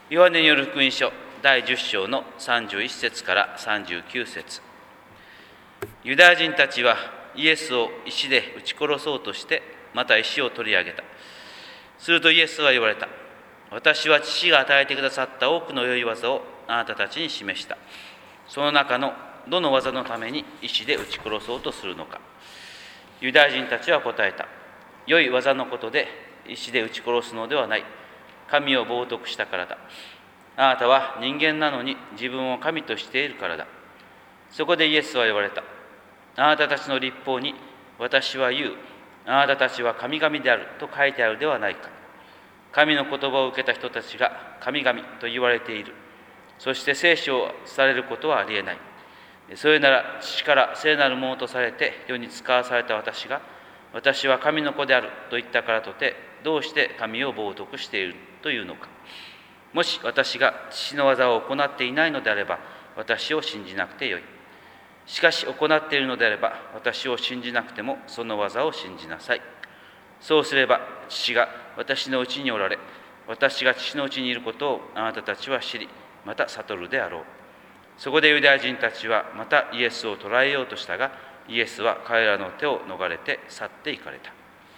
ヨハネによる福音書第10章の31節から39節。ユダヤ人たちはイエスを石で撃ち殺そうとしてまた石を取り上げた。するとイエスは言われた。私は父が与えてくださった多くの良い技をあなたたちに示した。その中のどの技のために石で撃ち殺そうとするのか。ユダヤ人たちは答えた。良い技のことで石で撃ち殺すのではない。神を冒涜したからだ。あなたは人間なのに自分を神としているからだ。そこでイエスは言われた。あなたたちの律法に私は言う。あなたたちは神々であると書いてあるではないか。神の言葉を受けた人たちが神々と言われている。そして聖書をされることはありえない。それなら父から聖なるものとされて世に使わされた私が、私は神の子であると言ったからとて、どうして神を冒涜しているというのか。もし私が父の技を行っていないのであれば、私を信じなくてよい。しかし行っているのであれば、私を信じなくてもその技を信じなさい。そうすれば父が私のうちにおられ、私が父のうちにいることをあなたたちは知り、また悟るであろう。そこでユダヤ人たちはまたイエスを捕らえようとしたが、イエスは彼らの手を逃れて去って行かれた。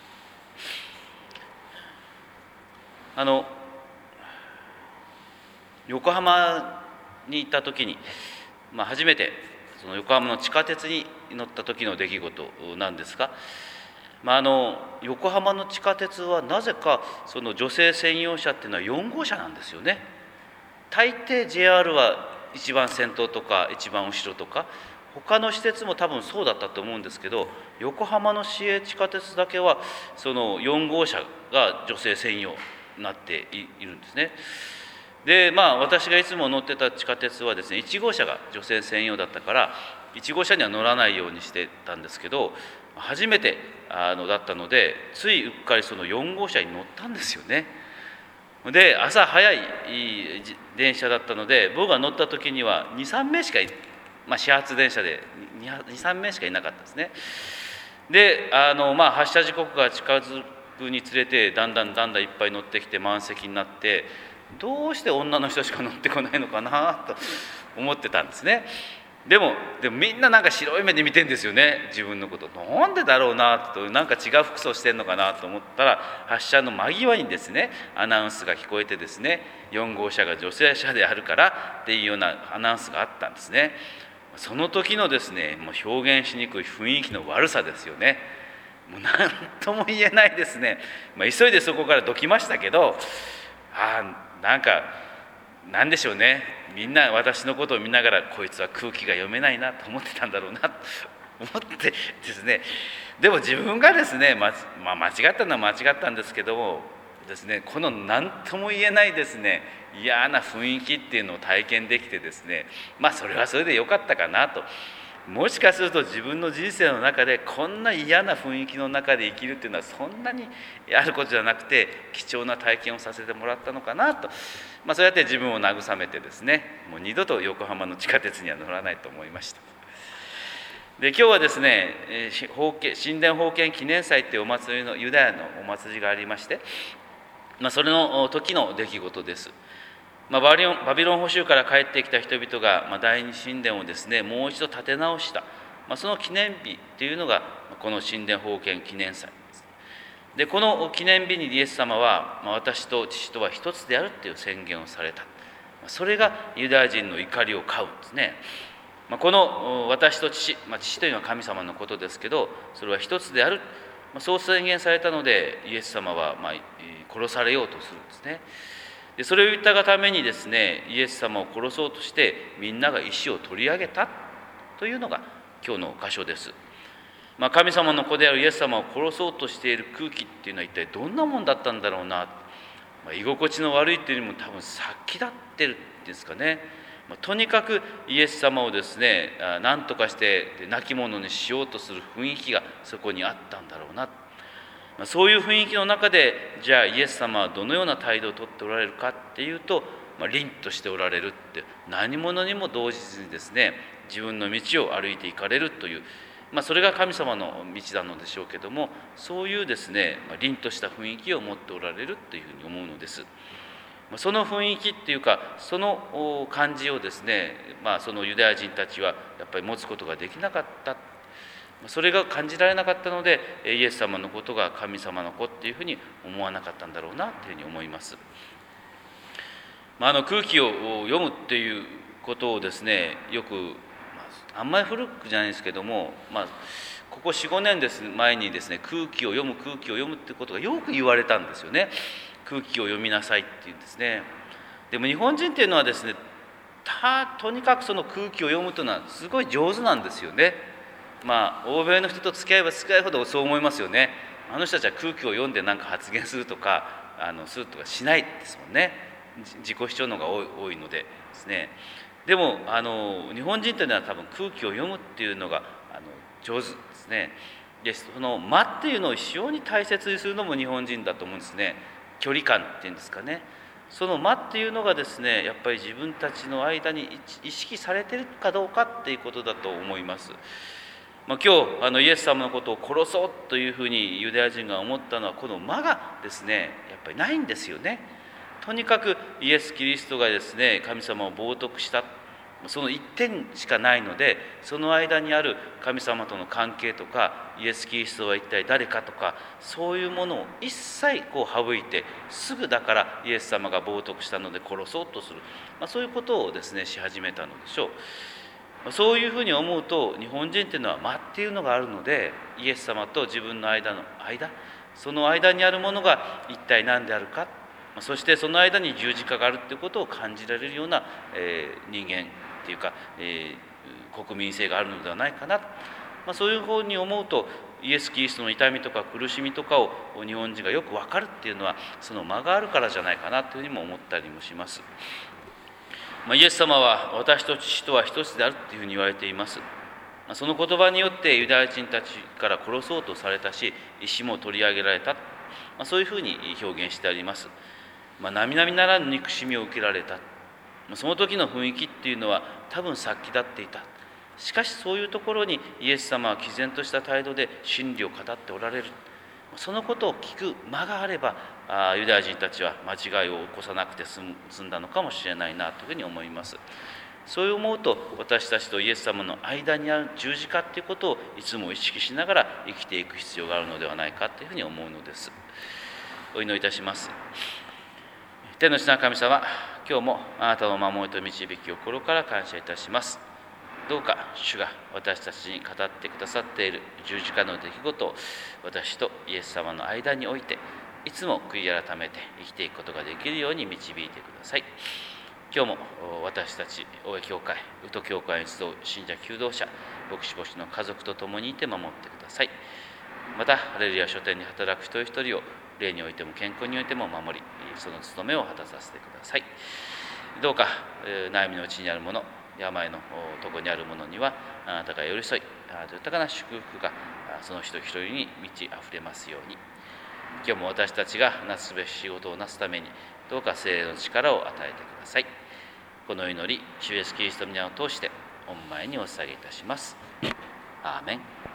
横浜に行った時に、初めてその横浜の地下鉄に乗った時の出来事なんですが、横浜の地下鉄はなぜかその女性専用車っていうのは4号車なんですよね。大抵 JR は一番先頭とか一番後ろとか、他の施設も多分そうだったと思うんですけど、横浜の市営地下鉄だけはその4号車が女性専用になっているんですね。で私がいつも乗ってた地下鉄はですね、1号車が女性専用だったから1号車には乗らないようにしてたんですけど、初めてだったのでついうっかりその4号車に乗ったんですよね。で朝早い電車だったので、僕が乗った時には 2,3 名しか始発電車で 2,3 名しかいなかったですね。で発車時刻が近づくにつれてだんだんいっぱい乗ってきて満席になって、どうして女の人しか乗ってこないのかなと思ってたんですね。でもみんななんか白い目で見てんですよね、自分のこと。なんでだろうなと、なんか違う服装してんのかなと思ったら、発車の間際にですねアナウンスが聞こえてですね、4号車が女性車であるからっていうようなアナウンスがあったんですね。その時のですね、もう表現しにくい雰囲気の悪さですよね。もう何とも言えないですね。急いでそこからどきましたけど、なんでしょうね、みんな私のことを見ながら、こいつは空気が読めないなと思ってたんだろうなと思ってですね、でも自分がですね、間違ったのは間違ったんですけどもですね、この何とも言えないですね嫌な雰囲気っていうのを体験できてですね、それはそれでよかったかなと。もしかすると自分の人生の中でこんな嫌な雰囲気の中で生きるっていうのはそんなにあることじゃなくて、貴重な体験をさせてもらったのかなと、そうやって自分を慰めてですね、もう二度と横浜の地下鉄には乗らないと思いました。で今日はですね、神殿封建記念祭っていうお祭りのユダヤのお祭りがありまして、それの時の出来事です。バビロン捕囚から帰ってきた人々が第二神殿をですねもう一度建て直した、その記念日というのがこの神殿封建記念祭です。でこの記念日にイエス様は、私と父とは一つであるという宣言をされた。それがユダヤ人の怒りを買うんですね。この私と父、父というのは神様のことですけど、それは一つである、そう宣言されたのでイエス様は殺されようとするんですね。でそれを言ったがためにですね、イエス様を殺そうとしてみんなが石を取り上げたというのが今日の箇所です。神様の子であるイエス様を殺そうとしている空気っていうのは一体どんなもんだったんだろうな。居心地の悪いっていうよりも多分殺気立ってるんですかね。とにかくイエス様をですね何とかして亡き者にしようとする雰囲気がそこにあったんだろうな。そういう雰囲気の中で、じゃあイエス様はどのような態度をとっておられるかっていうと、凛としておられるって、何者にも動じずにですね自分の道を歩いていかれるという、それが神様の道なのでしょうけども、そういうですね凛とした雰囲気を持っておられるというふうに思うのです。 その雰囲気っていうか、その感じをですね、そのユダヤ人たちはやっぱり持つことができなかった。それが感じられなかったので、イエス様のことが神様の子っていうふうに思わなかったんだろうなというふうに思います。空気を読むっていうことをですね、よくあんまり古くじゃないですけども、ここ 4,5 年前にですね、空気を読むってことがよく言われたんですよね。空気を読みなさいっていうんですね。でも日本人っていうのはですね、とにかくその空気を読むというのはすごい上手なんですよね。欧米の人と付き合えば付き合うほどそう思いますよね。あの人たちは空気を読んで何か発言するとかしないですもんね。自己主張の方が多いのでですね。でも日本人というのは多分空気を読むっていうのが上手ですね。でその間っていうのを非常に大切にするのも日本人だと思うんですね。距離感っていうんですかね。その間っていうのがですね、やっぱり自分たちの間に意識されているかどうかっていうことだと思います。今日イエス様のことを殺そうというふうにユダヤ人が思ったのは、この間がですねやっぱりないんですよね。とにかくイエス・キリストがですね神様を冒涜した、その一点しかないので、その間にある神様との関係とか、イエス・キリストは一体誰かとか、そういうものを一切省いて、すぐだからイエス様が冒涜したので殺そうとする、そういうことをですねし始めたのでしょう。そういうふうに思うと、日本人っていうのは間っていうのがあるので、イエス様と自分の間の間、その間にあるものが一体何であるか、そしてその間に十字架があるっていうことを感じられるような、人間っていうか、国民性があるのではないかな、そういうふうに思うと、イエス・キリストの痛みとか苦しみとかを日本人がよく分かるっていうのは、その間があるからじゃないかなというふうにも思ったりもします。イエス様は私と父とは一つであるというふうに言われています。その言葉によってユダヤ人たちから殺そうとされたし、石も取り上げられた、そういうふうに表現してあります。並々ならぬ憎しみを受けられた、その時の雰囲気っていうのは多分殺気立っていた。しかしそういうところにイエス様は毅然とした態度で真理を語っておられる。そのことを聞く間があれば、ユダヤ人たちは間違いを起こさなくて済んだのかもしれないなというふうに思います。そう思うと、私たちとイエス様の間にある十字架ということをいつも意識しながら生きていく必要があるのではないかというふうに思うのです。お祈りいたします。天の父なる神様、今日もあなたの守りと導きを心から感謝いたします。どうか主が私たちに語ってくださっている十字架の出来事を、私とイエス様の間においていつも悔い改めて生きていくことができるように導いてください。今日も私たち大江教会、宇都教会に集う信者求道者、牧師牧師の家族と共にいて守ってください。またハレルヤ書店に働く一人一人を霊においても健康においても守り、その務めを果たさせてください。どうか悩みのうちにあるもの、病のとこにあるものにはあなたが寄り添い、豊かな祝福がその人一人に満ち溢れますように。今日も私たちがなすべき仕事をなすために、どうか聖霊の力を与えてください。この祈り、主イエスキリストの皆を通して御前にお捧げいたします。アーメン。